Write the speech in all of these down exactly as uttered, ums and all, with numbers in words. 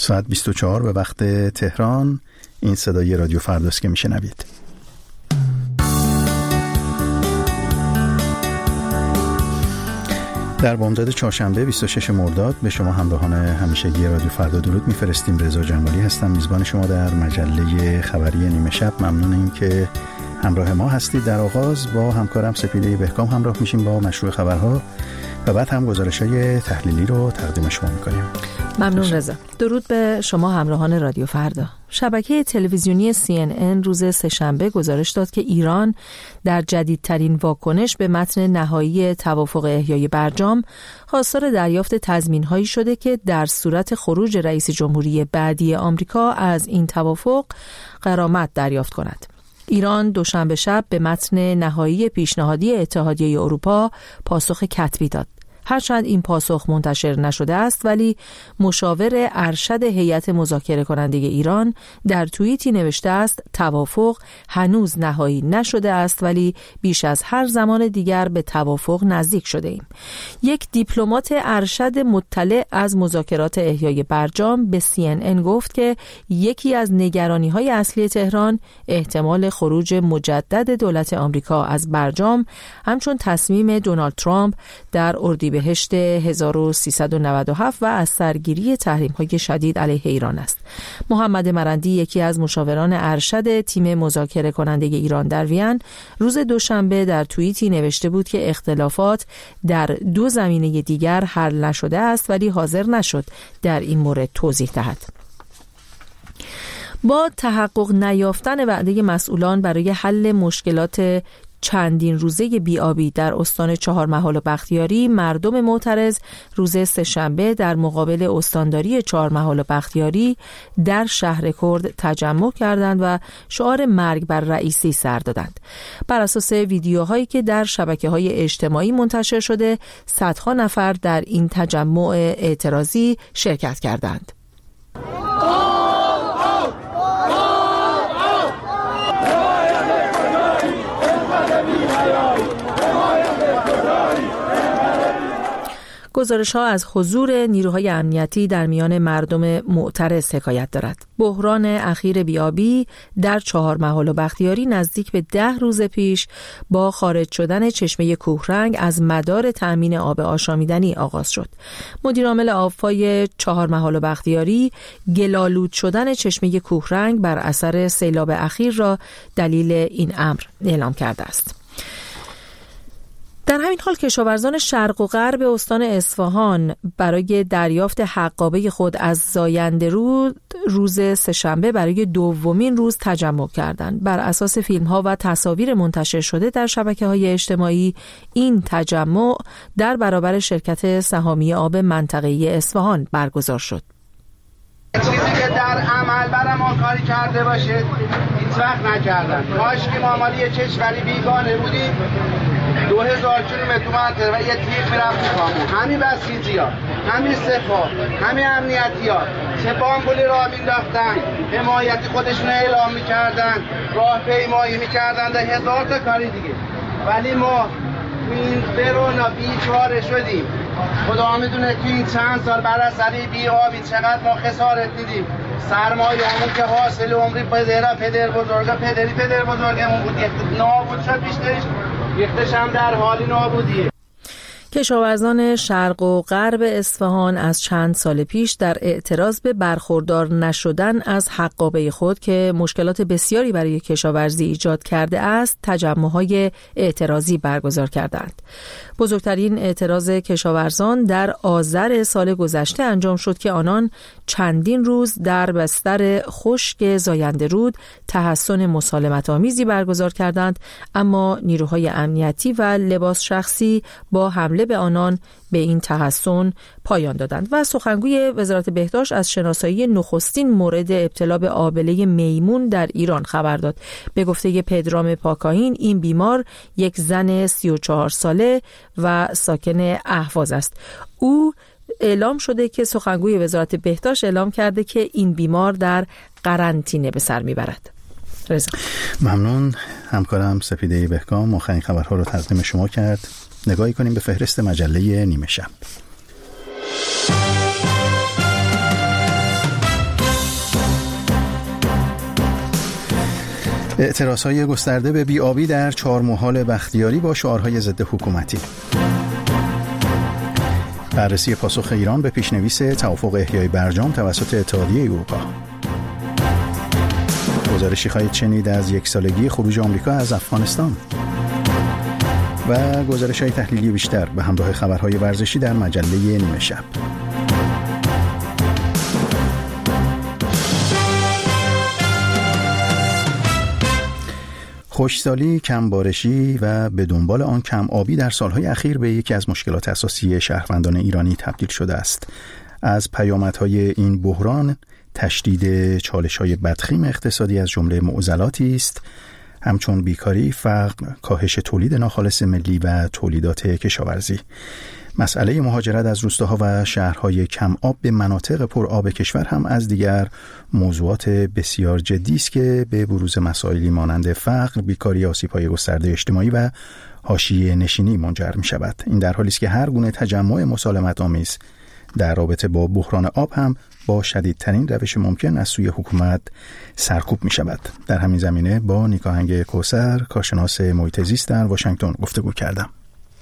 ساعت بیست و چهار به وقت تهران. این صدای رادیو فرداست که میشنوید. در بامداد چهارشنبه بیست و شش مرداد به شما همراهان همیشگی رادیو فردا درود میفرستیم. رضا جمالی هستم، میزبان شما در مجله خبری نیمه شب. ممنونیم که همراه ما هستید. در آغاز با همکارم سپیده بهکام همراه میشیم با مشروع خبرها و بعد هم گزارش‌های تحلیلی رو تقدیم شما می‌کنیم. ممنون رضا. درود به شما همراهان رادیو فردا. شبکه تلویزیونی سی ان ان روز سه‌شنبه گزارش داد که ایران در جدیدترین واکنش به متن نهایی توافق احیای برجام خواستار دریافت تضمین‌هایی شده که در صورت خروج رئیس جمهوری بعدی آمریکا از این توافق غرامت دریافت کند. ایران دوشنبه شب به متن نهایی پیشنهادی اتحادیه اروپا پاسخ کتبی داد. هرچند این پاسخ منتشر نشده است، ولی مشاور ارشد هیئت مذاکره کننده ایران در توییتی نوشته است توافق هنوز نهایی نشده است، ولی بیش از هر زمان دیگر به توافق نزدیک شده ایم. یک دیپلمات ارشد مطلع از مذاکرات احیای برجام به سی ان ان گفت که یکی از نگرانی‌های اصلی تهران احتمال خروج مجدد دولت آمریکا از برجام، همچون تصمیم دونالد ترامپ در اردیبهشت بهشت هزار و سیصد و نود و هفت و از سرگیری تحریم‌های شدید علیه ایران است. محمد مرندی، یکی از مشاوران ارشد تیم مذاکره کننده ایران در وین، روز دوشنبه در توییتی نوشته بود که اختلافات در دو زمینه دیگر حل نشده است، ولی حاضر نشد در این مورد توضیح دهد. با تحقق نیافتن وعده مسئولان برای حل مشکلات چندین روزه بی‌آبی در استان چهارمحال و بختیاری، مردم معترض روز سه‌شنبه در مقابل استانداری چهارمحال و بختیاری در شهر کرد تجمع کردند و شعار مرگ بر رئیسی سر دادند. بر اساس ویدیوهایی که در شبکه‌های اجتماعی منتشر شده، صدها نفر در این تجمع اعتراضی شرکت کردند. گزارش‌ها از حضور نیروهای امنیتی در میان مردم معترض حکایت دارد. بحران اخیر بیابی در چهارمحال و بختیاری نزدیک به ده روز پیش با خارج شدن چشمه کوهرنگ از مدار تأمین آب آشامیدنی آغاز شد. مدیرعامل آبفای چهارمحال و بختیاری گل‌آلود شدن چشمه کوهرنگ بر اثر سیلاب اخیر را دلیل این امر اعلام کرده است. در همین حال کشاورزان شرق و غرب استان اصفهان برای دریافت حقابه خود از زاینده رود روز سه‌شنبه برای دومین روز تجمع کردند. بر اساس فیلم‌ها و تصاویر منتشر شده در شبکه‌های اجتماعی، این تجمع در برابر شرکت سهامی آب منطقه‌ای اصفهان برگزار شد. چیزی که در عمل برای ما کاری کرده باشه هیچ وقت نکردن. کاش که ما مالی یه کشوری بیگانه بودیم، دو هزار کیلومتر منطقه و یه تیغ میرفت می‌خوامون. همین بسیجی‌ها، همین سپاه، همین امنیتی‌ها چه بامبولی راه مینداختن، حمایتی خودشون اعلام میکردن، راه پیمایی میکردن، در هزار تا کاری دیگه. ولی ما تو این برونا بیچاره شدیم. خدا میدونه تو این چند سال بر اثر بی‌آبی چقدر ما خسارت دیدیم. سرمایه‌مون که حاصل عمری پدر پدر بزرگا پدری پدر بزرگمون بود، نابود شد، بیشترش ریختش هم در حال نابودیه. کشاورزان شرق و غرب اصفهان از چند سال پیش در اعتراض به برخوردار نشدن از حقابه خود که مشکلات بسیاری برای کشاورزی ایجاد کرده است، تجمع‌های اعتراضی برگزار کردند. بزرگترین اعتراض کشاورزان در آذر سال گذشته انجام شد که آنان چندین روز در بستر خشک زاینده رود تحصن مسالمت‌آمیزی برگزار کردند، اما نیروهای امنیتی و لباس شخصی با حمله به آنان به این تحصن پایان دادند. و سخنگوی وزارت بهداشت از شناسایی نخستین مورد ابتلا به آبله میمون در ایران خبر داد. به گفته پدرام پاکاهین، این بیمار یک زن سی و چهار ساله و ساکن اهواز است. او اعلام شده که سخنگوی وزارت بهداشت اعلام کرده که این بیمار در قرنطینه به سر میبرد. رضا. ممنون. همکارم سپیده بهکام آخرین خبرها رو تقدیم شما کرد. نگاهی کنیم به فهرست مجله نیمه شب. اعتراضهای گسترده به بی‌آبی در چهارمحال بختیاری با شعارهای ضد حکومتی. بررسی پاسخ ایران به پیشنویس توافق احیای برجام توسط اتحادیه اروپا. گزارشی خواهید شنید از یک سالگی خروج آمریکا از افغانستان و گزارش‌های تحلیلی بیشتر به همراه خبرهای ورزشی در مجله نیمه شب. خشکسالی، کمبارشی و به دنبال آن کم آبی در سالهای اخیر به یکی از مشکلات اساسی شهروندان ایرانی تبدیل شده است. از پیامدهای این بحران تشدید چالش‌های بدخیم اقتصادی از جمله معضلاتی است، همچون بیکاری، فقر، کاهش تولید ناخالص ملی و تولیدات کشاورزی. مسئله مهاجرت از روستاها و شهرهای کم آب به مناطق پر آب کشور هم از دیگر موضوعات بسیار جدی است که به بروز مسائلی مانند فقر، بیکاری، آسیب‌های گسترده اجتماعی و حاشیه نشینی منجر می شود. این در حالی است که هر گونه تجمع مسالمت آمیز در رابطه با بحران آب هم با شدیدترین روش ممکن از سوی حکومت سرکوب می شود. در همین زمینه با نیکاهنگ کوثر، کارشناس محیط زیست در واشنگتن گفتگو کردم.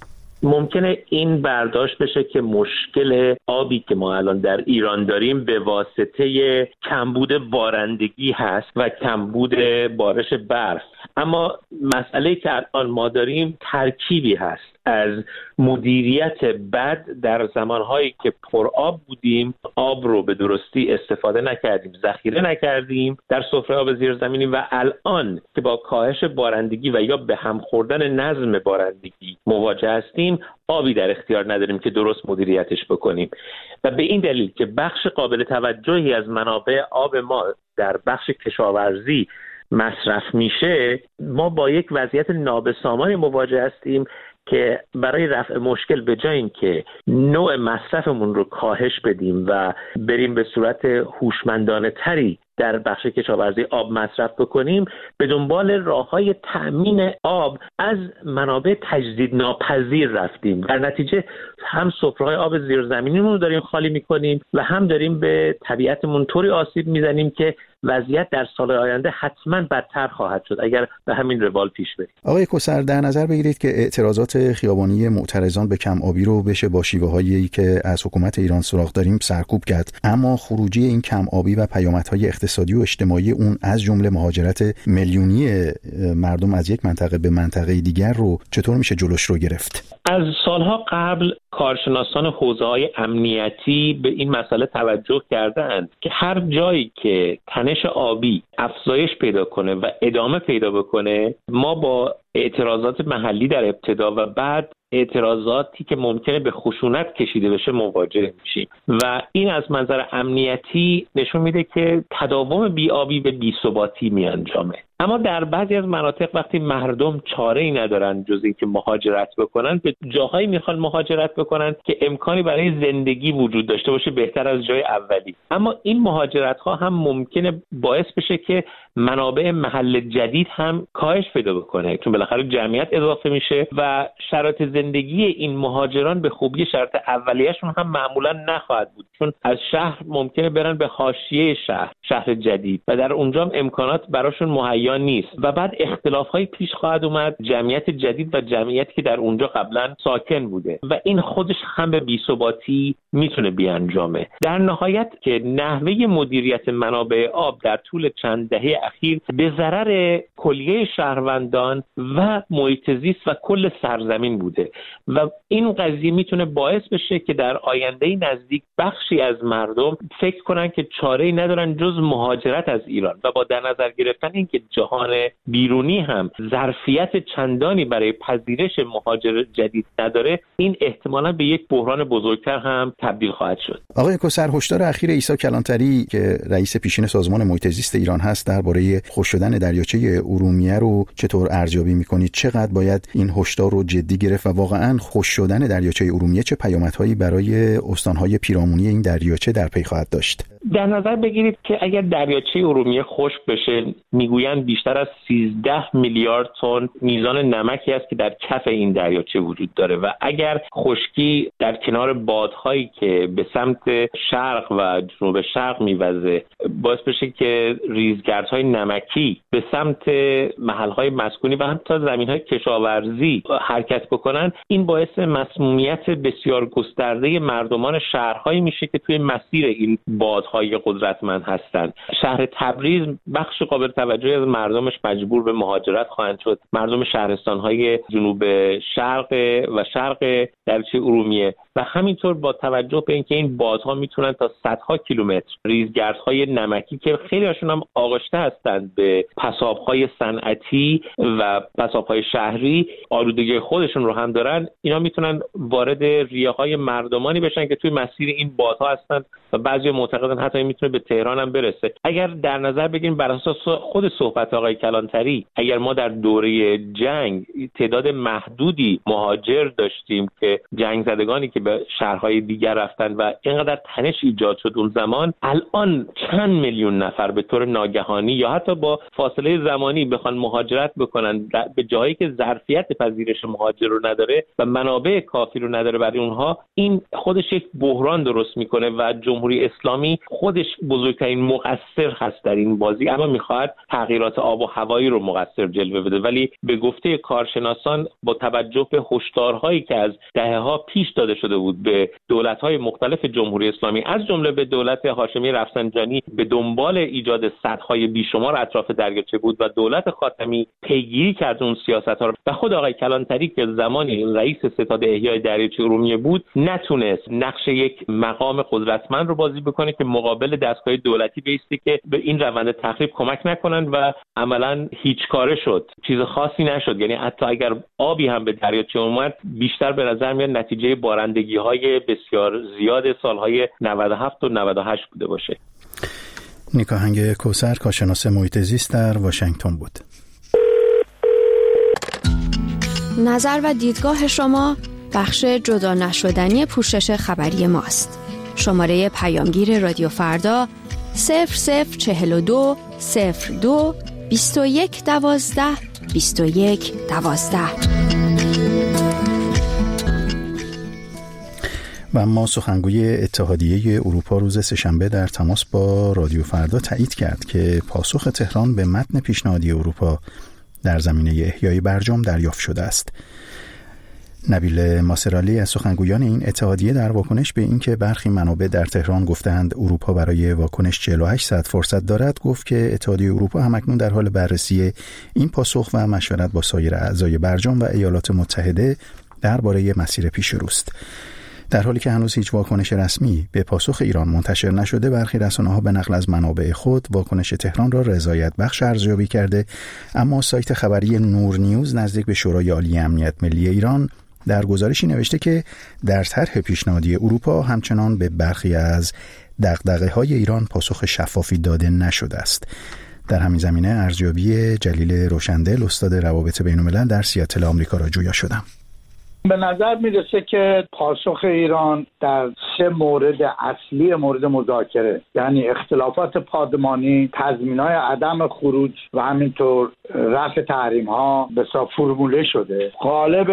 ممکنه این برداشت بشه که مشکل آبی که ما الان در ایران داریم به واسطه کمبود بارندگی هست و کمبود بارش برف، اما مسئله که الان ما داریم ترکیبی هست از مدیریت بد در زمانهایی که پر آب بودیم، آب رو به درستی استفاده نکردیم، ذخیره نکردیم در سفره آب زیرزمینی، و الان که با کاهش بارندگی و یا به هم خوردن نظم بارندگی مواجه هستیم، آبی در اختیار نداریم که درست مدیریتش بکنیم. و به این دلیل که بخش قابل توجهی از منابع آب ما در بخش کشاورزی مصرف میشه، ما با یک وضعیت نابسامانی مواجه هستیم که برای رفع مشکل به جای اینکه نوع مصرفمون رو کاهش بدیم و بریم به صورت هوشمندانه تری در بخش کشاورزی آب مصرف بکنیم، به دنبال راه‌های تأمین آب از منابع تجدید ناپذیر رفتیم. در نتیجه هم سفره‌های آب زیرزمینیمون رو داریم خالی می‌کنیم و هم داریم به طبیعتمون طوری آسیب می‌زنیم که وضعیت در سال آینده حتما بدتر خواهد شد اگر به همین روال پیش بریم. آقای کوثر، در نظر بگیرید که اعتراضات خیابانی معترضان به کم آبی رو بشه با شیوه‌هایی که از حکومت ایران سراغ داریم سرکوب کرد، اما خروجی این کم آبی و پیامدهای اقتصادی و اجتماعی اون از جمله مهاجرت میلیونی مردم از یک منطقه به منطقه دیگر رو چطور میشه جلوش رو گرفت؟ از سالها قبل کارشناسان حوزه‌های امنیتی به این مسئله توجه کردند که هر جایی که تنش آبی افزایش پیدا کنه و ادامه پیدا بکنه، ما با اعتراضات محلی در ابتدا و بعد اعتراضاتی که ممکنه به خشونت کشیده بشه مواجه میشیم و این از منظر امنیتی نشون میده که تداوم بی‌آبی به بی‌ثباتی میانجامه. اما در بعضی از مناطق وقتی مردم چاره‌ای ندارن جز اینکه مهاجرت بکنن، به جاهایی میخوان مهاجرت بکنن که امکانی برای زندگی وجود داشته باشه بهتر از جای اولی. اما این مهاجرت‌ها هم ممکنه باعث بشه که منابع محل جدید هم کاهش پیدا بکنه، چون بالاخره جمعیت اضافه میشه و شرایط زندگی این مهاجران به خوبی شرط اولیه‌شون هم معمولا نخواهد بود، چون از شهر ممکنه برن به حاشیه شهر، شهر جدید، و در اونجا هم امکانات براشون مهیا نیست و بعد اختلاف‌های پیش خواهد اومد، جمعیت جدید و جمعیتی که در اونجا قبلا ساکن بوده و این خودش هم به بی‌ثباتی میتونه بیانجامه. در نهایت که نحوه مدیریت منابع آب در طول چند دهه اخیر به ضرر کلیه شهروندان و محیط زیست و کل سرزمین بوده و این قضیه میتونه باعث بشه که در آینده نزدیک بخشی از مردم فکر کنن که چاره‌ای ندارن جز مهاجرت از ایران و با در نظر گرفتن اینکه جهان بیرونی هم ظرفیت چندانی برای پذیرش مهاجر جدید نداره، این احتمالاً به یک بحران بزرگتر هم تبدیل خواهد شد. آقای کوثر، هشدار اخیر عیسی کلانتری که رئیس پیشین سازمان محیط زیست ایران هست درباره خشک شدن دریاچه ارومیه رو چطور ارزیابی می‌کنید؟ چقدر باید این هشدار رو جدی گرفت و واقعاً خشک شدن دریاچه ارومیه چه پیامدهایی برای استان‌های پیرامونی این دریاچه در پی خواهد داشت؟ در نظر بگیرید که اگر دریاچه ارومیه خشک بشه، میگویند بیشتر از سیزده میلیارد تن میزان نمکی است که در کف این دریاچه وجود داره و اگر خشکی در کنار بادهایی که به سمت شرق و جنوب شرق میوزه باعث بشه که ریزگردهای نمکی به سمت محل‌های مسکونی و حتی زمین‌های کشاورزی حرکت بکنن، این باعث مسمومیت بسیار گسترده مردمان شهرهایی میشه که توی مسیر این بادهای قدرتمند هستند. شهر تبریز بخش قابل توجهی از مردمش مجبور به مهاجرت خواهند شد. مردم شهرستان‌های جنوب شرق و شرق دریاچه ارومیه و همینطور با توجه به اینکه این بادها میتونن تا صدها کیلومتر ریزگردهای نمکی که خیلی هاشون هم آغشته هستند به پساب‌های صنعتی و پساب‌های شهری آلودگی خودشون رو هم دارن، اینا میتونن وارد ریه‌های مردمانی بشن که توی مسیر این بادها هستند و بعضی معتقدن حتی میتونه به تهران هم برسه. اگر در نظر بگیریم بر اساس خود صحبت آقای کلانتری، اگر ما در دوره جنگ تعداد محدودی مهاجر داشتیم که جنگ زدگانی که به شهرهای دیگر رفتن و اینقدر تنش ایجاد شد اون زمان، الان چند میلیون نفر به طور ناگهانی یا حتی با فاصله زمانی بخوان مهاجرت بکنن به جایی که ظرفیت پذیرش مهاجر رو نداره و منابع کافی رو نداره برای اونها، این خودش یک بحران درست میکنه و جمهوری اسلامی خودش بزرگترین مقصر هست در این بازی، اما میخواد تغییرات آب و هوایی رو مقصر جلوه بده. ولی به گفته کارشناسان با توجه به هشدارهایی که از دهه‌ها پیش داده شده بود به دولت‌های مختلف جمهوری اسلامی، از جمله به دولت هاشمی رفسنجانی به دنبال ایجاد سدهای بیشمار اطراف دریاچه بود و دولت خاتمی پیگیری کرد اون سیاست‌ها رو و خود آقای کلانتری که زمانی رئیس ستاد احیای دریاچه ارومیه بود نتونست نقش یک مقام قدرتمند رو بازی بکنه که مقابل دستگاه دولتی بایسته که به این روند تخریب کمک نکنن و عملاً هیچ کاره شد، چیز خاصی نشد. یعنی حتی اگر آبی هم به دریاچه اومد بیشتر به نظر میاد نتیجه بارندگی‌های بسیار زیاد سال‌های نود و هفت و نود و هشت بوده باشه. نیکاهنگ کوثر، کارشناس محیط زیست در واشنگتن بود. نظر و دیدگاه شما بخش جدا نشدنی پوشش خبری ماست. شماره پیامگیر رادیو فردا صفر صفر چهل و دو صفر دو بیست و یک دوازده بیست و یک دوازده. و اما سخنگوی اتحادیه اروپا روز سه‌شنبه در تماس با رادیو فردا تایید کرد که پاسخ تهران به متن پیشنهادی اروپا در زمینه احیای برجام دریافت شده است. نبیل ماسرالی از سخنگویان این اتحادیه در واکنش به اینکه برخی منابع در تهران گفتند اروپا برای واکنش چهل و هشت ساعت فرصت دارد، گفت که اتحادیه اروپا همکنون در حال بررسی این پاسخ و مشورت با سایر اعضای برجام و ایالات متحده درباره مسیر پیش روست. در حالی که هنوز هیچ واکنش رسمی به پاسخ ایران منتشر نشده، برخی رسانه‌ها به نقل از منابع خود واکنش تهران را رضایت بخش ارزیابی کرده، اما سایت خبری نور نیوز نزدیک به شورای عالی امنیت ملی ایران در گزارشی نوشته که در طرح پیشنهادی اروپا همچنان به برخی از دغدغه‌های ایران پاسخ شفافی داده نشده است. در همین زمینه ارزیابی جلیل روشندل، استاد روابط بین‌الملل در سیاتل آمریکا را جویا شدم. به نظر میرسه که پاسخ ایران در سه مورد اصلی مورد مذاکره، یعنی اختلافات پادمانی، تضمین‌های عدم خروج و همینطور رفع تحریم‌ها به صورت فرموله شده. غالب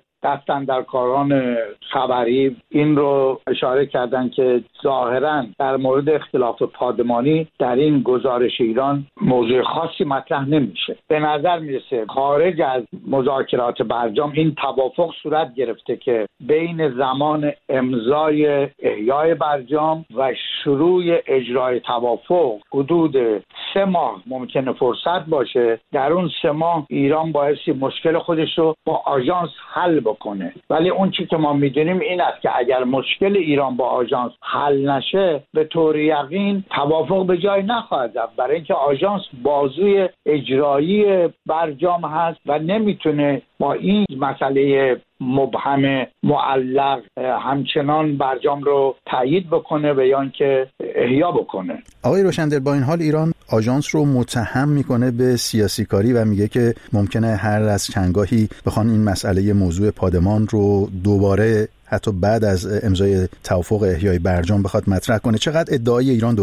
دستاندرکاران خبری این رو اشاره کردن که ظاهراً در مورد اختلاف پادمانی در این گزارش ایران موضوع خاصی مطرح نمیشه. به نظر میرسه خارج از مذاکرات برجام این توافق صورت گرفته که بین زمان امضای احیای برجام و شروع اجرای توافق حدود سه ماه ممکنه فرصت باشه. در اون سه ماه ایران بایستی مشکل خودش رو با آژانس حل بکنه، ولی اون چیزی که ما میدونیم این است که اگر مشکل ایران با آژانس حل نشه به طور یقین توافق به جای نخواهد رفت، برای اینکه آژانس بازوی اجرایی برجام هست و نمیتونه با این مسئله مبهم معلق همچنان برجام رو تایید بکنه و یا اینکه احیا بکنه. آقای روشندل، با این حال ایران آژانس رو متهم میکنه به سیاسی کاری و میگه که ممکنه هر از چندگاهی بخوان این مسئله موضوع پادمان رو دوباره حتی بعد از امضای توافق احیای برجام بخواد مطرح کنه. چقدر ادعای ایران درسته؟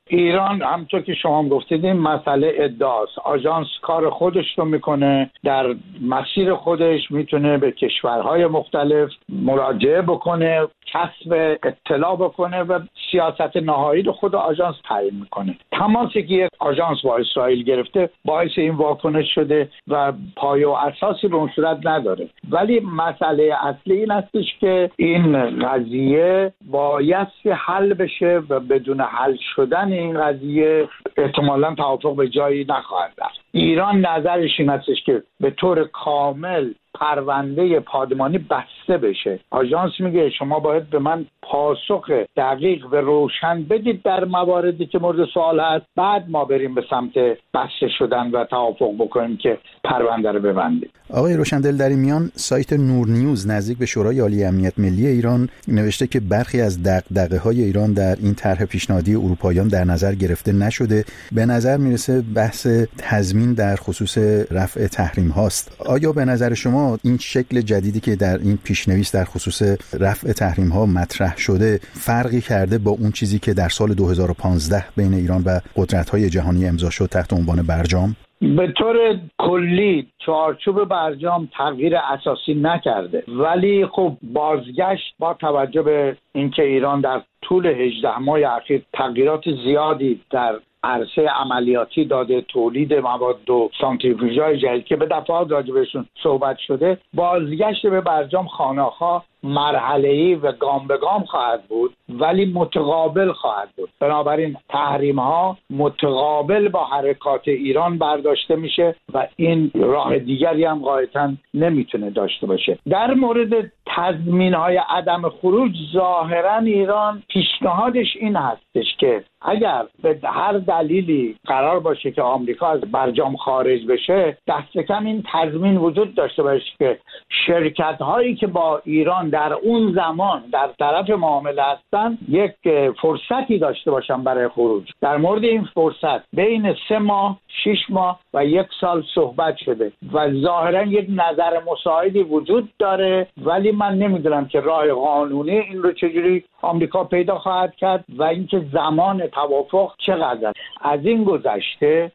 ایران همونطور که شما هم گفتید این مسئله ادعاست. آژانس کار خودش رو میکنه، در مسیر خودش میتونه به کشورهای مختلف مراجعه بکنه، کسب اطلاع بکنه و سیاست نهایی رو خود آژانس تعیین میکنه. تماسی که یک آژانس با اسرائیل گرفته باعث این واکنش شده و پایه و اساسی به اون صورت نداره. ولی مسئله اصلی این هستش که این قضیه باید حل بشه و بدون حل شدن این قضیه احتمالاً توافق به جایی نخواهد رفت. ایران نظرش این هستش که به طور کامل پرونده پادمانی بسته بشه. آژانس میگه شما باید به من پاسخ دقیق و روشن بدید در مواردی که مورد سوال هست، بعد ما بریم به سمت بسته شدن و توافق بکنیم که پرونده رو ببندیم. آقای روشندل، در این میان سایت نور نیوز نزدیک به شورای عالی امنیت ملی ایران نوشته که برخی از دغدغه‌های ایران در این طرح پیشنهادی اروپاییان در نظر گرفته نشده. به نظر میرسه بحث تضمین در خصوص رفع تحریم هاست. آیا به نظر شما این شکل جدیدی که در این پیشنویس در خصوص رفع تحریم ها مطرح شده فرقی کرده با اون چیزی که در سال دو هزار و پانزده بین ایران و قدرت‌های جهانی امضا شد تحت عنوان برجام؟ به طور کلی چارچوب برجام تغییر اساسی نکرده، ولی خب بازگشت با توجه به اینکه ایران در طول هجده ماه اخیر تغییرات زیادی در عرصه عملیاتی داده، تولید مواد و سانتریفیوژهای جدید که به دفعات راجع بهشون صحبت شده، بازگشت به برجام خانه‌ها مرحله‌ای و گام به گام خواهد بود ولی متقابل خواهد بود. بنابراین تحریم ها متقابل با حرکات ایران برداشته میشه و این راه دیگری هم غایتاً نمیتونه داشته باشه. در مورد تضمین های عدم خروج ظاهراً ایران پیشنهادش این هستش که اگر به هر دلیلی قرار باشه که آمریکا از برجام خارج بشه، دست کم این تضمین وجود داشته باشه که شرکت هایی که با ایران در اون زمان در طرف معامله هستن یک فرصتی داشته باشن برای خروج. در مورد این فرصت بین سه ماه، شش ماه و یک سال صحبت شده و ظاهرا یک نظر مساعدی وجود داره، ولی من نمیدونم که راه قانونی این رو چجوری آمریکا پیدا خواهد کرد و اینکه زمان توافق چقدر. از این گذشته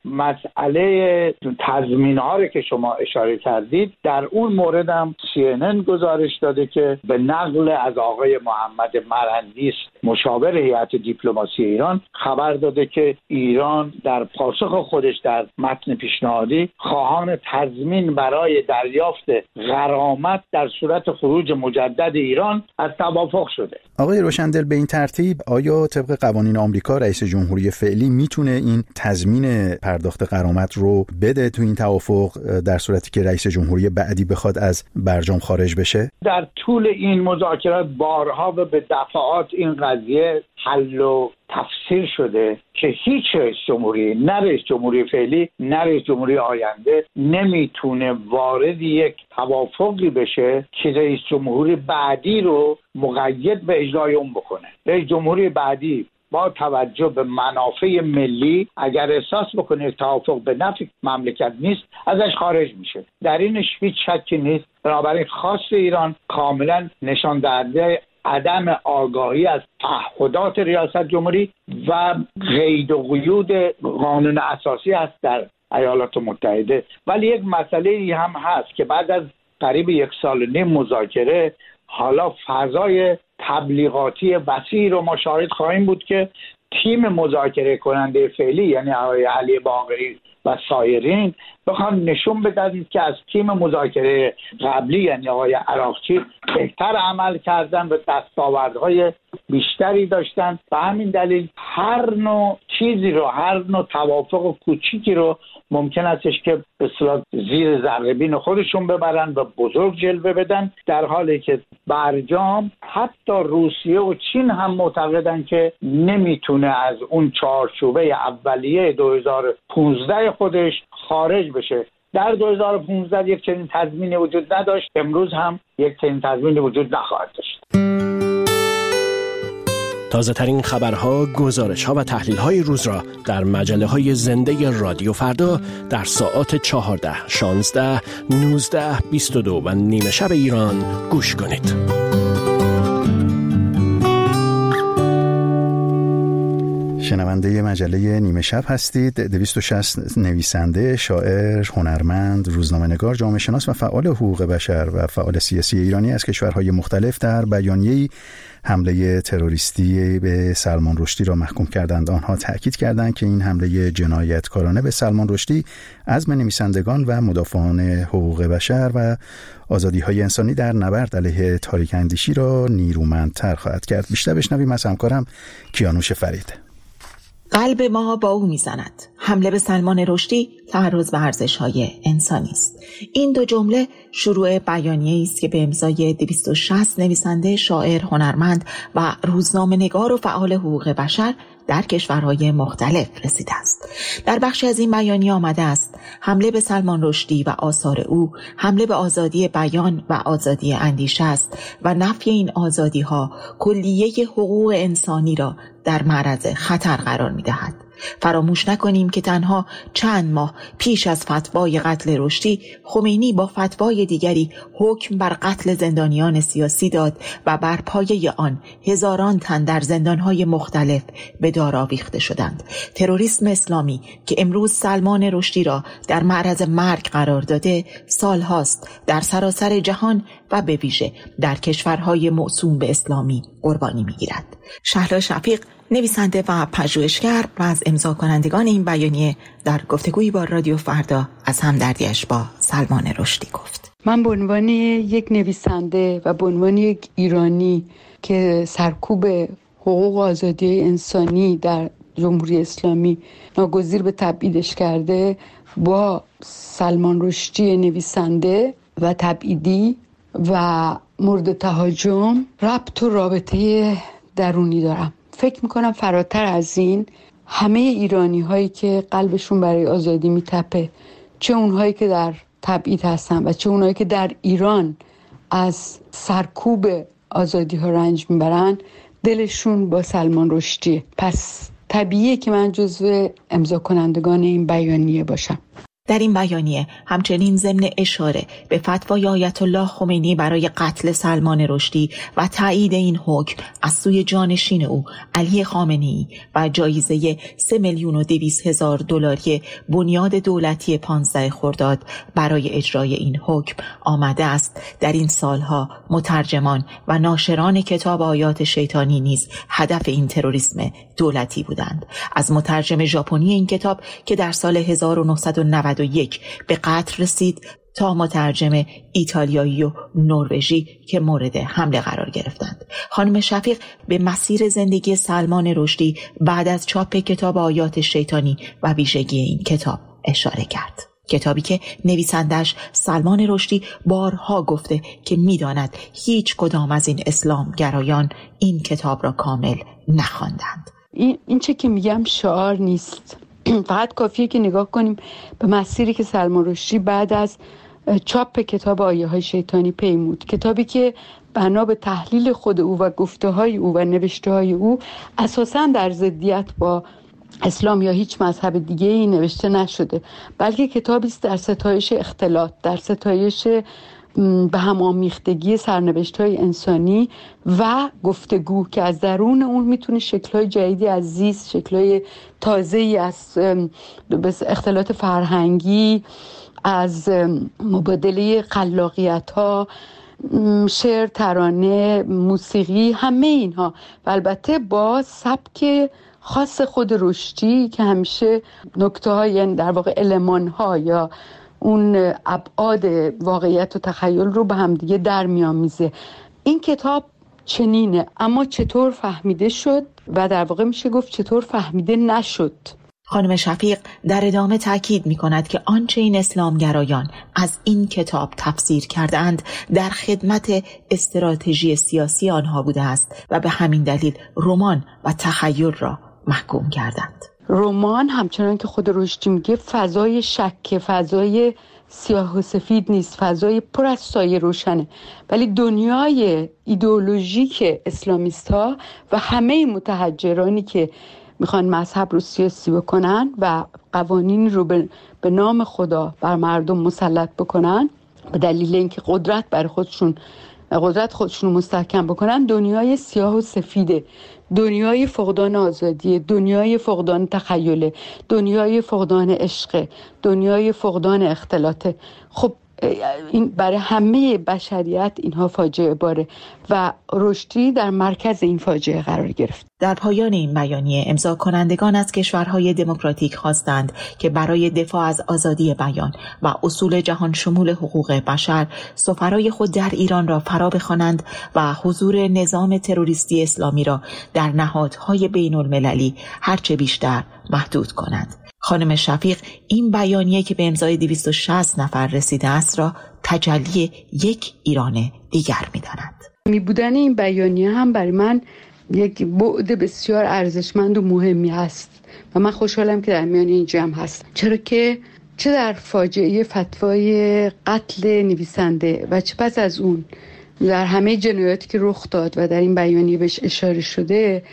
مسئله تضمین ها رو که شما اشاره کردید، در اون مورد هم سی ان ان گزارش داده که به نقل از آقای محمد مرندیس مشاور هیئت دیپلماسی ایران خبر داده که ایران در پاسخ خودش در متن پیشنهادی خواهان تضمین برای دریافت غرامت در صورت خروج مجدد ایران از توافق شده. آقای روشندل، به این ترتیب آیا طبق قوانین آمریکا رئیس جمهوری فعلی میتونه این تضمین پرداخت غرامت رو بده تو این توافق در صورتی که رئیس جمهوری بعدی بخواد از برجام خارج بشه؟ در طول این مذاکرات بارها و به دفعات این قضیه حل و تفسیر شده که هیچ رئیس جمهوری، نه رئیس جمهوری فعلی نه رئیس جمهوری آینده، نمیتونه وارد یک توافقی بشه که رئیس جمهوری بعدی رو مقید به اجرای اون بکنه. رئیس جمهوری بعدی با توجه به منافع ملی اگر احساس بکنه توافق به نفع مملکت نیست، ازش خارج میشه. در اینش هیچ شکی نیست. بنابراین خواست ایران کاملا نشان دهنده عدم آگاهی از تعهدات ریاست جمهوری و قید و قیود قانون اساسی است در ایالات متحده. ولی یک مسئله هم هست که بعد از قریب یک سال و نیم مذاکره حالا فضای تبلیغاتی وسیعی رو ما شاهد خواهیم بود که تیم مذاکره کننده فعلی یعنی آقای علی باقری و سایرین بخوان نشون بدن که از تیم مذاکره قبلی یعنی آقای عراقچی بهتر عمل کردن و دستاوردهای بیشتری داشتن. به همین دلیل هر نوع چیزی رو، هر نوع توافق و کوچیکی رو ممکن استش که به اصطلاح زیر ذره‌بین خودشون ببرن و بزرگ جلوه بدن، در حالی که برجام حتی روسیه و چین هم معتقدن که نمیتونه از اون چارچوبه اولیه دو هزار و پانزده خودش خارج بشه. در دو هزار و پانزده یک چنین تضمینی وجود نداشت، امروز هم یک چنین تضمینی وجود نخواهد داشت. تازه ترین خبرها، گزارش‌ها و تحلیل‌های روز را در مجله‌های زنده رادیو فردا در ساعات چهارده، شانزده، نوزده، بیست و دو و نیمه شب ایران گوش کنید. شنونده مجله نیمه شب هستید. دویست و شصت نویسنده، شاعر، هنرمند، روزنامه‌نگار، جامعه شناس و فعال حقوق بشر و فعال سیاسی ایرانی از کشورهای مختلف در بیانیه‌ای حمله تروریستی به سلمان رشدی را محکوم کردند. آنها تأکید کردند که این حمله جنایتکارانه به سلمان رشدی عزم نویسندگان و مدافعان حقوق بشر و آزادی‌های انسانی در نبرد علیه تاریک اندیشی را نیرومندتر خواهد کرد. بیشتر بشنویم از همکارم کیانوش فرید. قلب ما با او میزند. حمله به سلمان رشدی تعرض به ارزش‌های انسانی است. این دو جمله شروع بیانیه‌ای است که به امضای دویست و شصت نویسنده، شاعر، هنرمند و روزنامه‌نگار و فعال حقوق بشر در کشورهای مختلف رسیده است. در بخشی از این بیانیه آمده است: حمله به سلمان رشدی و آثار او حمله به آزادی بیان و آزادی اندیشه است و نفی این آزادی‌ها کلیه حقوق انسانی را در معرض خطر قرار می‌دهد. فراموش نکنیم که تنها چند ماه پیش از فتوای قتل رشدی، خمینی با فتوای دیگری حکم بر قتل زندانیان سیاسی داد و بر پایه آن هزاران تن در زندانهای مختلف به دار آویخته شدند. تروریسم اسلامی که امروز سلمان رشدی را در معرض مرگ قرار داده، سالهاست در سراسر جهان و به ویژه در کشورهای موسوم به اسلامی قربانی می‌گیرد. شهلا شفیق، نویسنده و پژوهشگر و از امضا کنندگان این بیانیه، در گفتگویی با رادیو فردا از همدردیش با سلمان رشدی گفت: من به عنوان یک نویسنده و به عنوان یک ایرانی که سرکوب حقوق و آزادی انسانی در جمهوری اسلامی ناگزیر به تبعیدش کرده، با سلمان رشدی نویسنده و تبعیدی و مورد تهاجم ربط و رابطه درونی دارم. فکر میکنم فراتر از این، همه ایرانی هایی که قلبشون برای آزادی میتپه، چه اونهایی که در تبعید هستن و چه اونهایی که در ایران از سرکوب آزادی ها رنج میبرن، دلشون با سلمان رشدیه. پس طبیعیه که من جزو امضا کنندگان این بیانیه باشم. در این بیانیه همچنین ضمن اشاره به فتوای آیت الله خمینی برای قتل سلمان رشدی و تایید این حکم از سوی جانشین او علی خامنه‌ای و جایزه سه میلیون و دویست هزار دلاری بنیاد دولتی پانزده خرداد برای اجرای این حکم آمده است. در این سالها مترجمان و ناشران کتاب آیات شیطانی نیز هدف این تروریسم دولتی بودند. از مترجم ژاپنی این کتاب که در سال هزار و نهصد و نود و یک به قتل رسید، تا مترجم ایتالیایی و نروژی که مورد حمله قرار گرفتند. خانم شفیق به مسیر زندگی سلمان رشدی بعد از چاپ کتاب آیات شیطانی و ویژگی این کتاب اشاره کرد. کتابی که نویسندش سلمان رشدی بارها گفته که می‌داند هیچ کدام از این اسلام گرایان این کتاب را کامل نخواندند. این, این چه که میگم شعار نیست، فقط کافیه که نگاه کنیم به مسیری که سلمان رشدی بعد از چاپ کتاب آیه های شیطانی پیمود، کتابی که بنا به تحلیل خود او و گفته های او و نوشته های او اساساً در ضدیت با اسلام یا هیچ مذهب دیگه ای نوشته نشده، بلکه کتابی است در ستایش اختلاط، در ستایش به هم آمیختگی سرنوشت‌های انسانی و گفتگو که از درون اون میتونه شکل‌های جدیدی از زیست، شکل‌های تازه‌ای از اختلاط فرهنگی، از مبادله خلاقیت‌ها، شعر، ترانه، موسیقی، همه اینها و البته با سبک خاص خود رشدی که همیشه نکته‌های، یعنی در واقع المان‌ها یا اون ابعاد واقعیت و تخیل رو به هم دیگه در میامیزه. این کتاب چنینه، اما چطور فهمیده شد و در واقع میشه گفت چطور فهمیده نشد. خانم شفیق در ادامه تاکید می‌کند که آنچه این اسلامگرایان از این کتاب تفسیر کردند در خدمت استراتژی سیاسی آنها بوده است و به همین دلیل رمان و تخیل را محکوم کردند. رمان همچنان که خود رشدی میگه فضای شک، فضای سیاه و سفید نیست، فضای پر از سایه روشنه، ولی دنیای ایدئولوژیک اسلامیست‌ها و همه متحجرانی که میخوان مذهب رو سیاسی بکنن و قوانین رو به, به نام خدا بر مردم مسلط بکنن به دلیل اینکه قدرت برای خودشون قدرت خودشون رو مستحکم بکنن، دنیای سیاه و سفیده، دنیای فقدان آزادی، دنیای فقدان تخیله، دنیای فقدان عشق، دنیای فقدان اختلاطه. خب این برای همه بشریت اینها فاجعه باره و رشدی در مرکز این فاجعه قرار گرفت. در پایان این بیانیه امضا کنندگان از کشورهای دموکراتیک خواستند که برای دفاع از آزادی بیان و اصول جهان شمول حقوق بشر سفرای خود در ایران را فرا بخوانند و حضور نظام تروریستی اسلامی را در نهادهای بین المللی هرچه بیشتر محدود کنند. خانم شفیق این بیانیه که به امضای دویست و شصت نفر رسیده است را تجلی یک ایران دیگر می‌دانند. می بودن این بیانیه هم برای من یک بعد بسیار ارزشمند و مهمی هست و من خوشحالم که در میان این جمع هست، چرا که چه در فاجعه فتوای قتل نویسنده و چه پس از اون در همه جنایاتی که رخ داد و در این بیانیه بهش اشاره شده،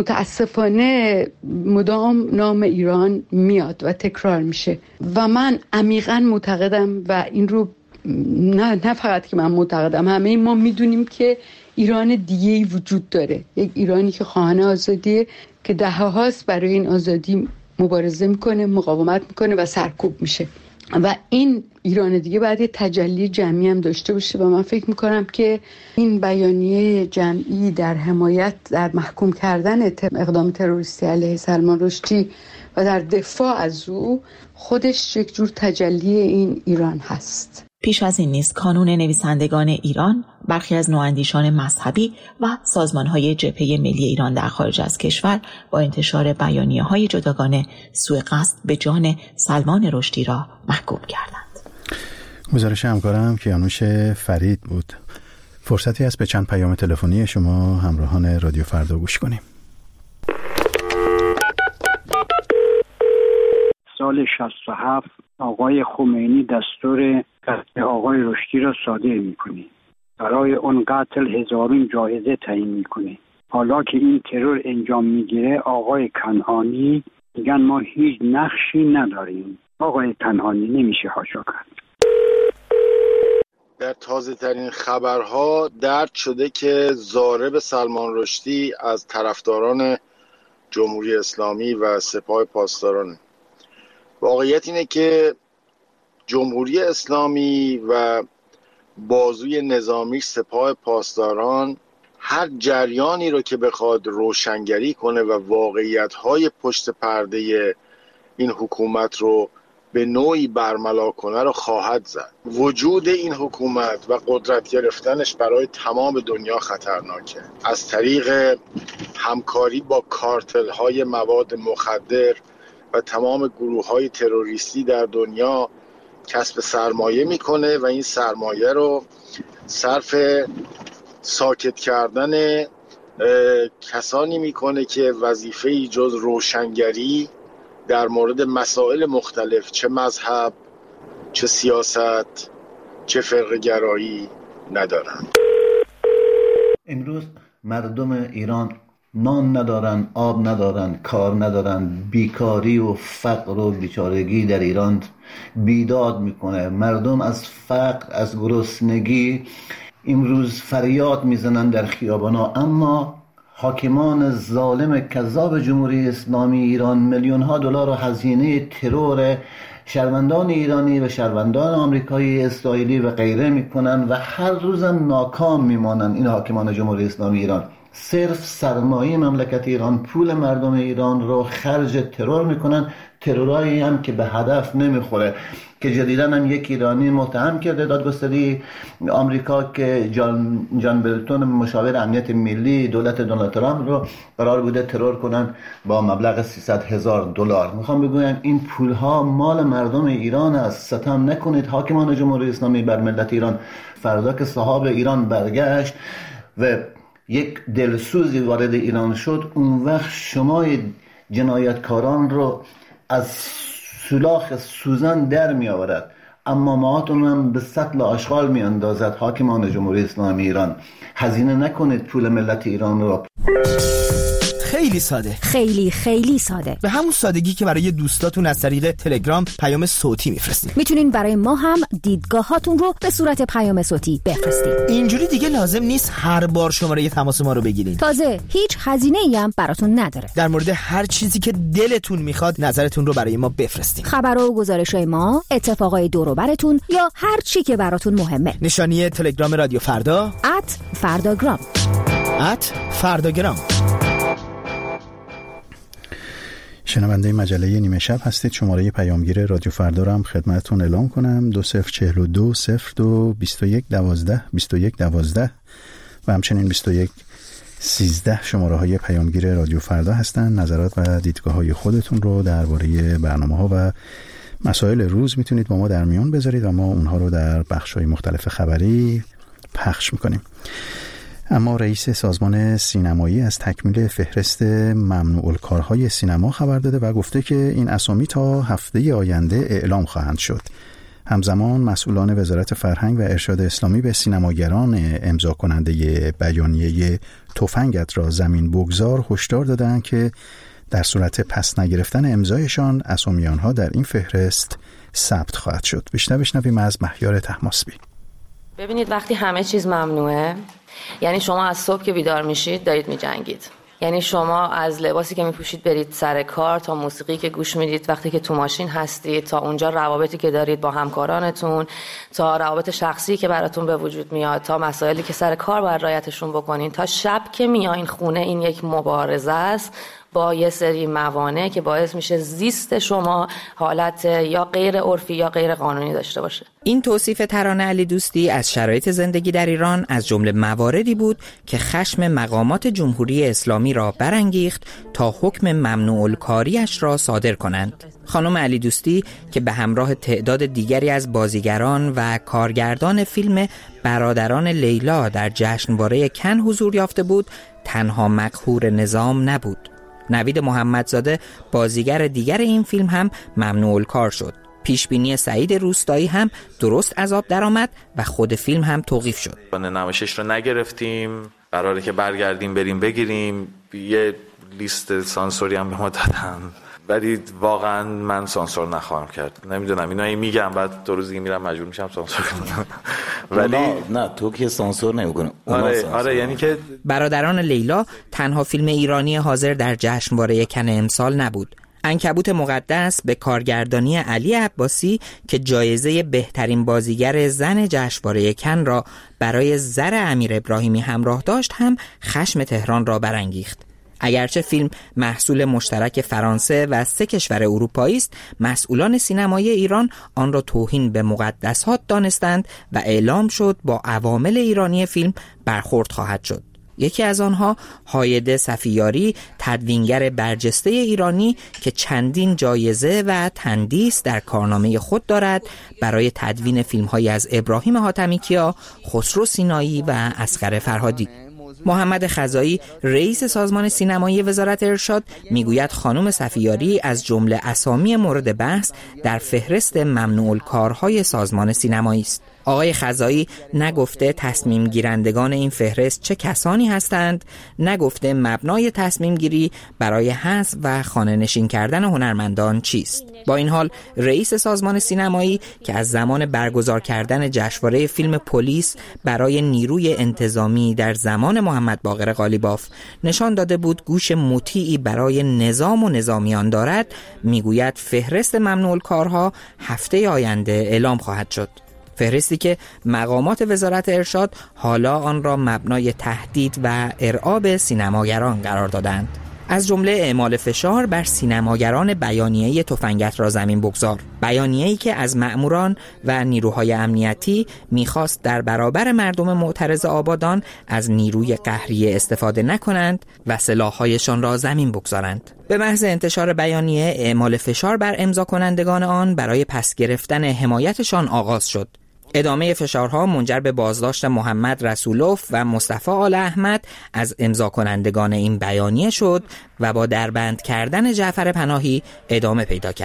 متاسفانه مدام نام ایران میاد و تکرار میشه و من عمیقاً معتقدم و این رو نه نه فقط که من معتقدم، همه ما میدونیم که ایران دیگه‌ای وجود داره، یک ایرانی که خواهان آزادیه که دهه هاست برای این آزادی مبارزه میکنه، مقاومت میکنه و سرکوب میشه و این ایران دیگه باید یه تجلی جمعی هم داشته باشه و من فکر میکنم که این بیانیه جمعی در حمایت در محکوم کردن اقدام تروریستی علیه سلمان رشدی و در دفاع از او خودش یک جور تجلی این ایران هست. پیش از این نیز کانون نویسندگان ایران، برخی از نواندیشان مذهبی و سازمان‌های جبهه ملی ایران در خارج از کشور با انتشار بیانیه‌های جداگانه سوء قصد به جان سلمان رشدی را محکوم کردند. گزارش همکارم کیانوش فرید بود. فرصتی است به چند پیام تلفنی شما همراهان رادیو فردا گوش کنیم. سال شصت و هفت آقای خمینی دستور قتل آقای رشدی را صادر می‌کنه. برای اون قتل هزارون جایزه تعیین می‌کنه. حالا که این ترور انجام می‌گیره، آقای کنعانی میگن ما هیچ نقشی نداریم. آقای کنعانی نمیشه حاشا کرد. در تازه ترین خبرها درج شده که ضارب سلمان رشدی از طرفداران جمهوری اسلامی و سپاه پاسداران. واقعیت اینه که جمهوری اسلامی و بازوی نظامیش سپاه پاسداران هر جریانی رو که بخواد روشنگری کنه و واقعیت‌های پشت پرده این حکومت رو به نوعی برملا کنه رو خواهد زد. وجود این حکومت و قدرت گرفتنش برای تمام دنیا خطرناکه. از طریق همکاری با کارتل‌های مواد مخدر و تمام گروه‌های تروریستی در دنیا کسب سرمایه میکنه و این سرمایه رو صرف ساکت کردن کسانی میکنه که وظیفه‌ای جز روشنگری در مورد مسائل مختلف، چه مذهب، چه سیاست، چه فرقه‌گرایی ندارن. امروز مردم ایران نان ندارن، آب ندارن، کار ندارن، بیکاری و فقر و بیچارگی در ایران بیداد میکنه. مردم از فقر، از گرسنگی امروز فریاد میزنن در خیابانا، اما حاکمان ظالم کذاب جمهوری اسلامی ایران میلیون ها دلار هزینه ترور شهروندان ایرانی و شهروندان آمریکایی، اسرائیلی و غیره میکنن و هر روزم ناکام میمانن. این حاکمان جمهوری اسلامی ایران صرف سرمایه مملکت ایران، پول مردم ایران رو خرج ترور میکنن، ترورایی هم که به هدف نمیخوره که جدیداً هم یک ایرانی متهم کرده دادگستری آمریکا که جان, جان بلتون مشاور امنیت ملی دولت دونالد ترامپ رو قرار بوده ترور کنن با مبلغ سیصد هزار دلار. میخوام بگویم این پولها مال مردم ایران است. ستم نکنید حاکمان جمهوری اسلامی بر ملت ایران. فردا که صاحب ایران برگشت و یک دلسوزی وارد ایران شد، اون وقت شما جنایتکاران رو از سولاخ سوزن در می آورد، اما ماهاتون هم به سطل آشغال می اندازد. حاکمان جمهوری اسلامی ایران، هزینه نکنید پول ملت ایران رو. خیلی ساده، خیلی خیلی ساده، به همون سادگی که برای دوستاتون از طریق تلگرام پیام صوتی میفرستین. میتونین برای ما هم دیدگاهاتون رو به صورت پیام صوتی بفرستین. اینجوری دیگه لازم نیست هر بار شماره تماس ما رو بگیرین. تازه هیچ هزینه‌ای هم براتون نداره. در مورد هر چیزی که دلتون میخواد نظرتون رو برای ما بفرستین. خبر و گزارش‌های ما، اتفاقای دور و براتون یا هر چی که براتون مهمه. نشانی تلگرام رادیو فردا ات فرداگرام ات فرداگرام. شنونده مجله نیمه شب هستید. شماره پیامگیر رادیو فردا رو هم خدمتتون اعلام کنم: دو صفر چهل و دو صفر دو بیست و یک دوازده بیست و یک دوازده و همچنین بیست و یک سیزده شماره های پیامگیر رادیو فردا هستند. نظرات و دیدگاه های خودتون رو درباره برنامه ها و مسائل روز میتونید با ما در میان بذارید و ما اونها رو در بخش های مختلف خبری پخش میکنیم. اما رئیس سازمان سینمایی از تکمیل فهرست ممنوع الکارهای سینما خبر داده و گفته که این اسامی تا هفته آینده اعلام خواهند شد. همزمان مسئولان وزارت فرهنگ و ارشاد اسلامی به سینماگران امضا کننده بیانیه تفنگت را زمین بگذار هشدار دادند که در صورت پس نگرفتن امضایشان اسامی آنها در این فهرست ثبت خواهد شد. بیشتر بشنویم از مهیار طهماسبی. ببینید، وقتی همه چیز ممنوعه، یعنی شما از صبح که بیدار میشید دارید میجنگید. یعنی شما از لباسی که میپوشید برید سر کار، تا موسیقی که گوش میدید وقتی که تو ماشین هستید، تا اونجا روابطی که دارید با همکارانتون، تا روابط شخصی که براتون به وجود میاد، تا مسائلی که سر کار باید رعایتشون بکنین، تا شب که میایین خونه. این یک مبارزه است با یه سری موانع که باعث میشه زیست شما حالت یا غیر عرفی یا غیر قانونی داشته باشه. این توصیف ترانه علی دوستی از شرایط زندگی در ایران از جمله مواردی بود که خشم مقامات جمهوری اسلامی را برانگیخت تا حکم ممنوع الکاریش را صادر کنند. خانم علی دوستی که به همراه تعداد دیگری از بازیگران و کارگردان فیلم برادران لیلا در جشنواره کن حضور یافته بود، تنها مقهور نظام نبود. نوید محمدزاده بازیگر دیگر این فیلم هم ممنوع الکار شد. پیشبینی سعید روستایی هم درست از آب درآمد و خود فیلم هم توقیف شد. نمایشش رو نگرفتیم، قراره که برگردیم بریم بگیریم. یه لیست سانسوری هم به ما دادن، ولی واقعا من سانسور نخواهم کرد. نمیدونم، اینا این میگم بعد دو روز دیگه میرم مجبور میشم سانسور کنم. ولی نه، تو که سانسور نمیکنه. آره آره، یعنی که برادران لیلا تنها فیلم ایرانی حاضر در جشنواره کن امسال نبود. عنکبوت مقدس به کارگردانی علی عباسی که جایزه بهترین بازیگر زن جشنواره کن را برای زر امیر ابراهیمی همراه داشت هم خشم تهران را برانگیخت. اگرچه فیلم محصول مشترک فرانسه و سه کشور اروپایی است، مسئولان سینمایی ایران آن را توهین به مقدسات دانستند و اعلام شد با عوامل ایرانی فیلم برخورد خواهد شد. یکی از آنها هایده صفیاری، تدوینگر برجسته ایرانی که چندین جایزه و تندیس در کارنامه خود دارد برای تدوین فیلم‌هایی از ابراهیم حاتمیکیا، خسرو سینایی و اصغر فرهادی. محمد خزایی رئیس سازمان سینمایی وزارت ارشاد میگوید خانم صفیاری از جمله اسامی مورد بحث در فهرست ممنوع الکارهای سازمان سینمایی است. آقای خزایی نگفته تصمیم گیرندگان این فهرست چه کسانی هستند، نگفته مبنای تصمیم گیری برای حذف و خانه نشین کردن هنرمندان چیست. با این حال رئیس سازمان سینمایی که از زمان برگزار کردن جشنواره فیلم پلیس برای نیروی انتظامی در زمان محمد باقر قالیباف نشان داده بود گوش مطیعی برای نظام و نظامیان دارد، میگوید فهرست ممنوع الکارها هفته آینده اعلام خواهد شد. فهرستی که مقامات وزارت ارشاد حالا آن را مبنای تهدید و ارعاب سینماگران قرار دادند. از جمله اعمال فشار بر سینماگران بیانیه تفنگت را زمین بگذار، بیانیه‌ای که از مأموران و نیروهای امنیتی می‌خواست در برابر مردم معترض آبادان از نیروی قهریه استفاده نکنند و سلاح‌هایشان را زمین بگذارند. به محض انتشار بیانیه، اعمال فشار بر امضا کنندگان آن برای پس گرفتن حمایتشان آغاز شد. ادامه فشارها منجر به بازداشت محمد رسولوف و مصطفی آل احمد از امضا کنندگان این بیانیه شد و با دربند کردن جعفر پناهی ادامه پیدا کرد.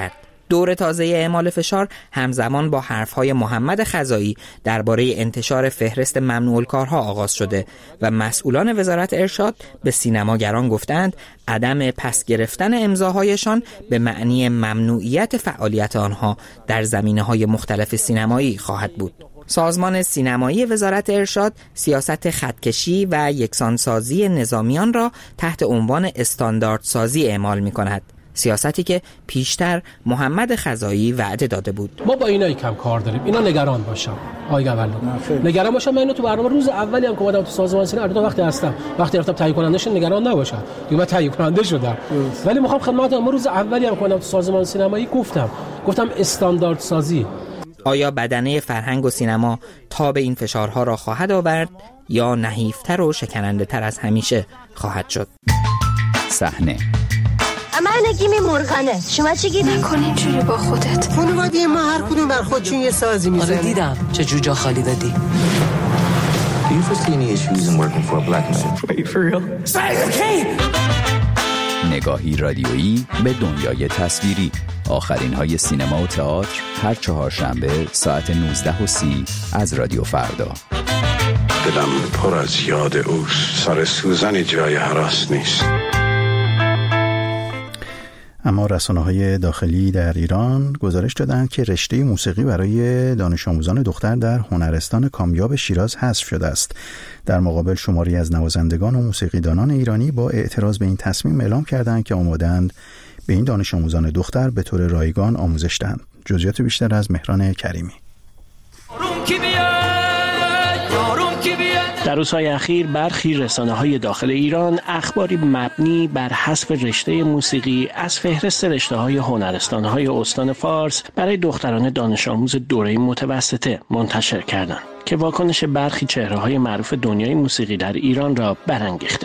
دور تازه اعمال فشار همزمان با حرفهای محمد خزایی درباره انتشار فهرست ممنوع الکارها آغاز شده و مسئولان وزارت ارشاد به سینماگران گفتند عدم پس گرفتن امضاهایشان به معنی ممنوعیت فعالیت آنها در زمینه‌های مختلف سینمایی خواهد بود. سازمان سینمایی وزارت ارشاد سیاست خطکشی و یکسانسازی نظامیان را تحت عنوان استانداردسازی اعمال می‌کند. سیاستی که پیشتر محمد خزایی وعده داده بود. ما با اینا کم کار داریم. اینا نگران باشم. آقای گوهرلو. نگران باشم. من اینو تو برنامه روز اولی هم که اومدم تو سازمان سینما البته وقتی هستم وقتی رفتم تهیه کنندهش نگران نباشم. دیگه من تهیه کننده شدم. ولی میخوام خدمت ما روز اولی هم که اومدم تو سازمان سینمایی گفتم گفتم استانداردسازی. آیا بدنه فرهنگ و سینما تاب این فشارها را خواهد آورد یا نحیفتر و شکننده تر از همیشه خواهد شد؟ صحنه من نگیمی مرغنه. شما چی گیری؟ نکن اینجوری با خودت. خانواده ما هر کدوم بر خودشون یه سازی میزنن. آره دیدم چه جوجا خالی دادی. Do you foresee any issues in working for a black man? Wait for real? نگاهی رادیویی به دنیای تصویری. آخرین های سینما و تئاتر هر چهارشنبه ساعت نوزده و سی از رادیو فردا. دلم پر از یاد اوست. سر سوزن جای هراس نیست. اما رسانه‌های داخلی در ایران گزارش دادند که رشته موسیقی برای دانش آموزان دختر در هنرستان کامیاب شیراز حذف شده است. در مقابل شماری از نوازندگان و موسیقیدانان ایرانی با اعتراض به این تصمیم اعلام کردند که آماده‌اند به این دانش آموزان دختر به طور رایگان آموزش دهند. جزئیات بیشتر از مهران کریمی. در روزهای اخیر برخی رسانه‌های داخل ایران اخباری مبنی بر حذف رشته موسیقی از فهرست رشته‌های هنرستان‌های استان فارس برای دختران دانش آموز دوره متوسطه منتشر کردند که واکنش برخی چهره‌های معروف دنیای موسیقی در ایران را برانگیخته.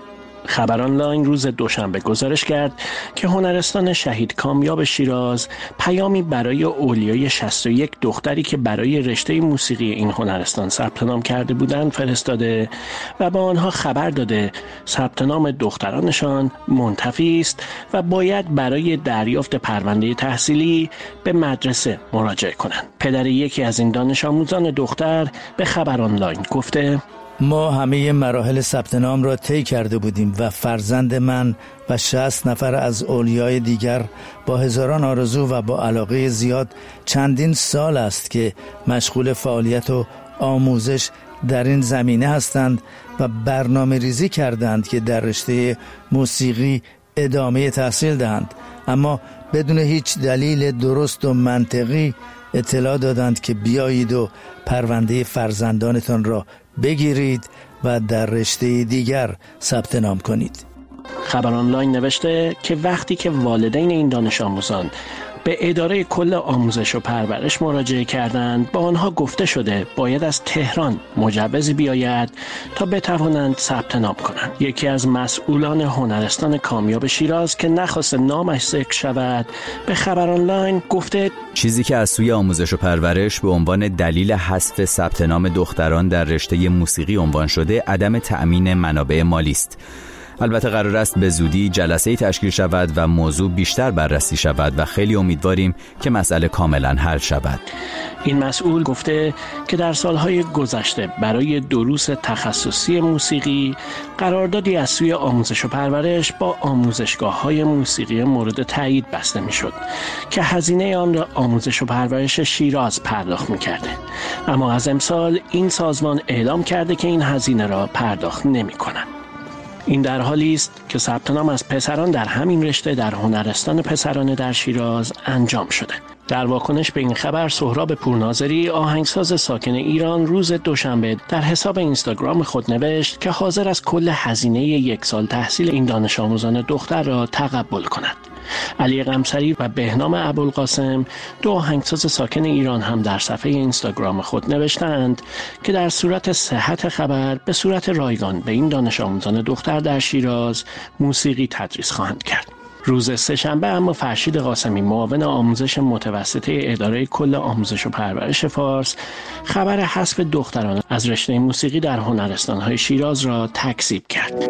خبر آنلاین روز دوشنبه گزارش کرد که هنرستان شهید کامیاب شیراز پیامی برای اولیای شصت و یک دختری که برای رشته موسیقی این هنرستان ثبت نام کرده بودند فرستاده و با آنها خبر داده ثبت نام دخترانشان منتفی است و باید برای دریافت پرونده تحصیلی به مدرسه مراجعه کنند. پدر یکی از این دانش آموزان دختر به خبر آنلاین گفته: ما همه مراحل ثبت نام را طی کرده بودیم و فرزند من و شصت نفر از اولیای دیگر با هزاران آرزو و با علاقه زیاد چندین سال است که مشغول فعالیت و آموزش در این زمینه هستند و برنامه ریزی کردند که در رشته موسیقی ادامه تحصیل دهند، اما بدون هیچ دلیل درست و منطقی اطلاع دادند که بیایید و پرونده فرزندانتان را بگیرید و در رشته دیگر ثبت نام کنید. خبر آنلاین نوشته که وقتی که والدین این دانش آموزان به اداره کل آموزش و پرورش مراجعه کردند، با آنها گفته شده باید از تهران مجوزی بیاید تا بتوانند ثبت نام کنند. یکی از مسئولان هنرستان کامیاب شیراز که نخواست نامش ذکر شود به خبر آنلاین گفته چیزی که از سوی آموزش و پرورش به عنوان دلیل حذف ثبت نام دختران در رشته موسیقی عنوان شده عدم تأمین منابع مالی است. البته قرار است به زودی جلسه‌ای تشکیل شود و موضوع بیشتر بررسی شود و خیلی امیدواریم که مسئله کاملا حل شود. این مسئول گفته که در سالهای گذشته برای دروس تخصصی موسیقی قراردادی از سوی آموزش و پرورش با آموزشگاه‌های موسیقی مورد تایید بسته می‌شد که هزینه آن را آموزش و پرورش شیراز پرداخت می‌کرده، اما از امسال این سازمان اعلام کرده که این هزینه را پرداخت نمی‌کند. این در حالی است که ثبت نام از پسران در همین رشته در هنرستان پسرانه در شیراز انجام شده. در واکنش به این خبر سهراب پورناظری آهنگساز ساکن ایران روز دوشنبه در حساب اینستاگرام خود نوشت که حاضر است کل هزینه یک سال تحصیل این دانش آموزان دختر را تقبل کند. علی قمصری و بهنام ابوالقاسم دو آهنگساز ساکن ایران هم در صفحه اینستاگرام خود نوشتند که در صورت صحت خبر به صورت رایگان به این دانش آموزان دختر در شیراز موسیقی تدریس خواهند کرد. روز سه‌شنبه اما فرشید قاسمی معاون آموزش متوسطه اداره کل آموزش و پرورش فارس خبر حذف دختران از رشته موسیقی در هنرستان‌های شیراز را تکذیب کرد.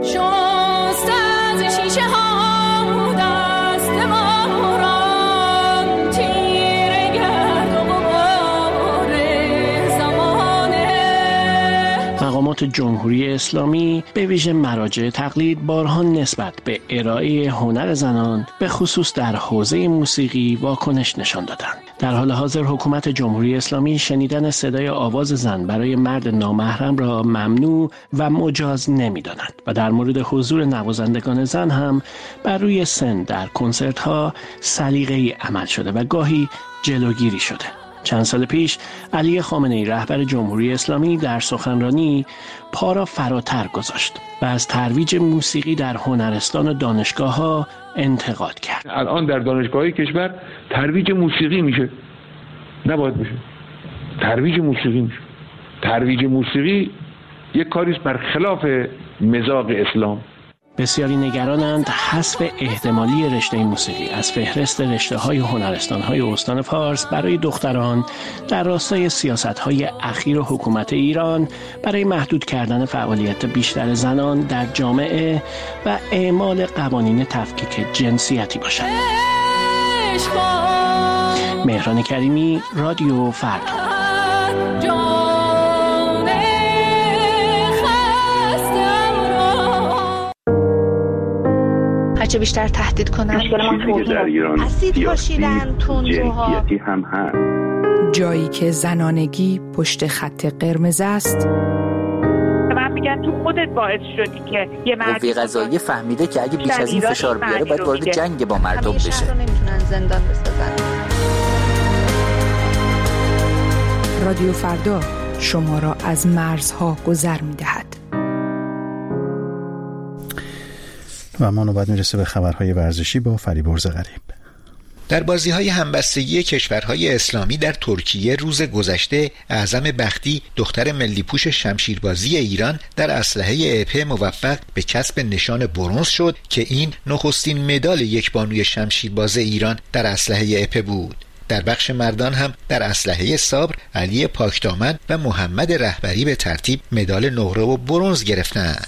شست از شیشه ها دست ما را حکومت جمهوری اسلامی به ویژه مراجع تقلید بارها نسبت به ارائه هنر زنان به خصوص در حوزه موسیقی واکنش نشان دادند. در حال حاضر حکومت جمهوری اسلامی شنیدن صدای آواز زن برای مرد نامحرم را ممنوع و مجاز نمی‌داند و در مورد حضور نوازندگان زن هم بر روی سن در کنسرت‌ها سلیقه‌ای عمل شده و گاهی جلوگیری شده. چند سال پیش علی خامنه‌ای رهبر جمهوری اسلامی در سخنرانی پا را فراتر گذاشت و از ترویج موسیقی در هنرستان و دانشگاه‌ها انتقاد کرد. الان در دانشگاه‌های کشور ترویج موسیقی میشه، نباید بشه. ترویج موسیقی میشه. ترویج موسیقی یک کاریست بر خلاف مذاق اسلام. بسیاری نگرانند حذف احتمالی رشته موسیقی از فهرست رشته‌های هنرستان‌های استان فارس برای دختران در راستای سیاست‌های اخیر حکومت ایران برای محدود کردن فعالیت بیشتر زنان در جامعه و اعمال قوانین تفکیک جنسیتی باشد. مهران کریمی، رادیو فردا. هرچه بیشتر تهدید کنن اسید پاشیدن تندروها هم هست. جایی که زنانگی پشت خط قرمز است. من میگم تو خودت باعث شدی که یه مرد قوه قضاییه فهمیده که اگه بیش از این فشار بیاره باید وارد جنگ با مردم بشه. همیشه نمیتونن زندان بسازن. رادیو فردا شما را از مرزها گذر میدهد. و ما نوبت میرسه به خبرهای ورزشی با فریبرز غریب. در بازی‌های همبستگی کشورهای اسلامی در ترکیه روز گذشته اعظم بختی دختر ملی‌پوش شمشیربازی ایران در اسلحه اپه موفق به کسب نشان برنز شد که این نخستین مدال یک بانوی شمشیرباز ایران در اسلحه اپه بود. در بخش مردان هم در اسلحه صبر علی پاکدامن و محمد رهبری به ترتیب مدال نقره و برنز گرفتند.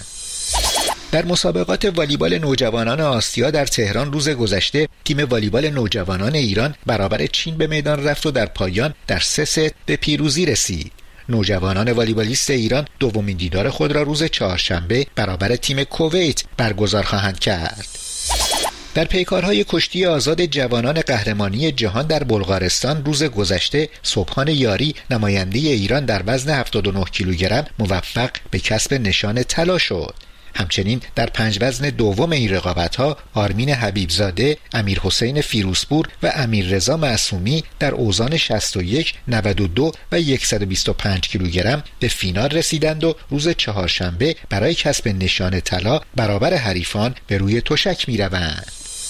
در مسابقات والیبال نوجوانان آسیا در تهران روز گذشته تیم والیبال نوجوانان ایران برابر چین به میدان رفت و در پایان در سه ست به پیروزی رسید. نوجوانان والیبالیست ایران دومین دیدار خود را روز چهارشنبه برابر تیم کویت برگزار خواهند کرد. در پیکارهای کشتی آزاد جوانان قهرمانی جهان در بلغارستان روز گذشته سبحان یاری نماینده ایران در وزن هفتاد و نه کیلوگرم موفق به کسب نشان طلا شد. همچنین در پنج وزن دوم این رقابت‌ها آرمین حبیبزاده، امیر حسین فیروزپور و امیر رضا معصومی در اوزان شصت و یک، نود و دو و صد و بیست و پنج کیلوگرم به فینال رسیدند و روز چهارشنبه برای کسب نشان طلا برابر حریفان به روی تشک می‌روند.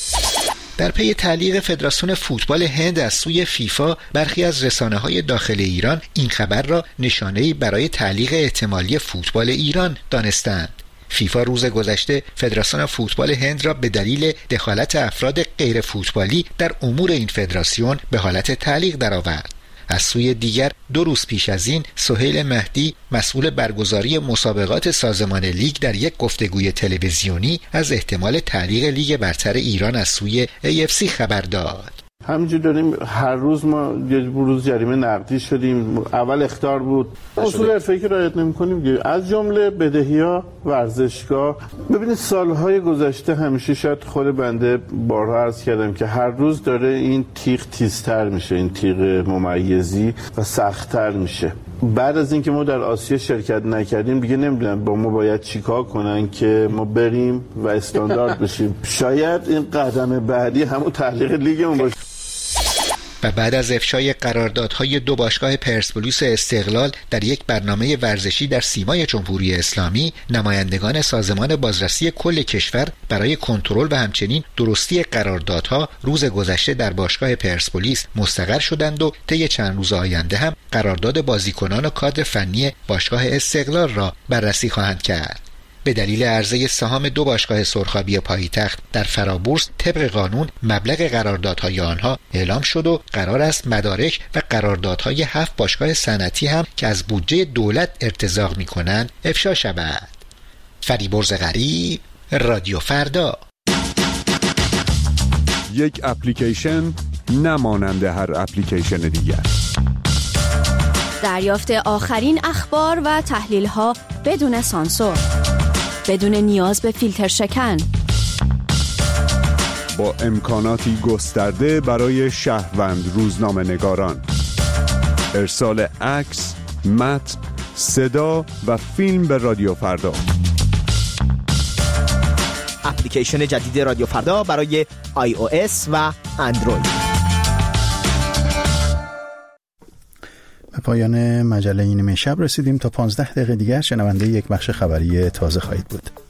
در پی تعلیق فدراسیون فوتبال هند از سوی فیفا، برخی از رسانه‌های داخل ایران این خبر را نشانه‌ای برای تعلیق احتمالی فوتبال ایران دانستند. فیفا روز گذشته فدراسیون فوتبال هند را به دلیل دخالت افراد غیر فوتبالی در امور این فدراسیون به حالت تعلیق درآورد. از سوی دیگر دو روز پیش از این سهیل مهدی مسئول برگزاری مسابقات سازمان لیگ در یک گفتگوی تلویزیونی از احتمال تعلیق لیگ برتر ایران از سوی ای اف سی خبر داد. همینجور داریم هر روز ما یه روز جریمه نقدی شدیم. اول اخطار بود، اصول حرفه‌ای که رعایت نمی‌کنیم، از جمله بدهی‌ها ورزشگاه. ببینید سالهای گذشته همیشه شاید خود بنده بارها عرض کردم که هر روز داره این تیغ تیزتر میشه، این تیغ ممیزی و سخت‌تر میشه. بعد از اینکه ما در آسیا شرکت نکردیم دیگه نمیدونم با ما باید چیکار کنن که ما بریم و استاندارد بشیم. شاید این قدم بعدی همون تعلیق لیگمون باشه. و بعد از افشای قراردادهای دو باشگاه پرسپولیس و استقلال در یک برنامه ورزشی در سیمای جمهوری اسلامی، نمایندگان سازمان بازرسی کل کشور برای کنترل و همچنین درستی قراردادها روز گذشته در باشگاه پرسپولیس مستقر شدند و طی چند روز آینده هم قرارداد بازیکنان و کادر فنی باشگاه استقلال را بررسی خواهند کرد. به دلیل عرضه سهام دو باشگاه سرخابی پایتخت در فرابورس طبق قانون مبلغ قراردادهای آنها اعلام شد و قرار است مدارک و قراردادهای هفت باشگاه صنعتی هم که از بودجه دولت ارتزاق می‌کنند افشا شود. فریبرز غریب، رادیو فردا. یک اپلیکیشن نمانند هر اپلیکیشن دیگر. دریافت آخرین اخبار و تحلیل‌ها بدون سانسور، بدون نیاز به فیلتر شکن، با امکاناتی گسترده برای شهروند روزنامه نگاران. ارسال عکس، متن، صدا و فیلم به رادیو فردا. اپلیکیشن جدید رادیو فردا برای آی او اس و اندروید. به پایان مجله نیمه شب رسیدیم. تا پانزده دقیقه دیگر شنونده یک بخش خبری تازه خواهید بود.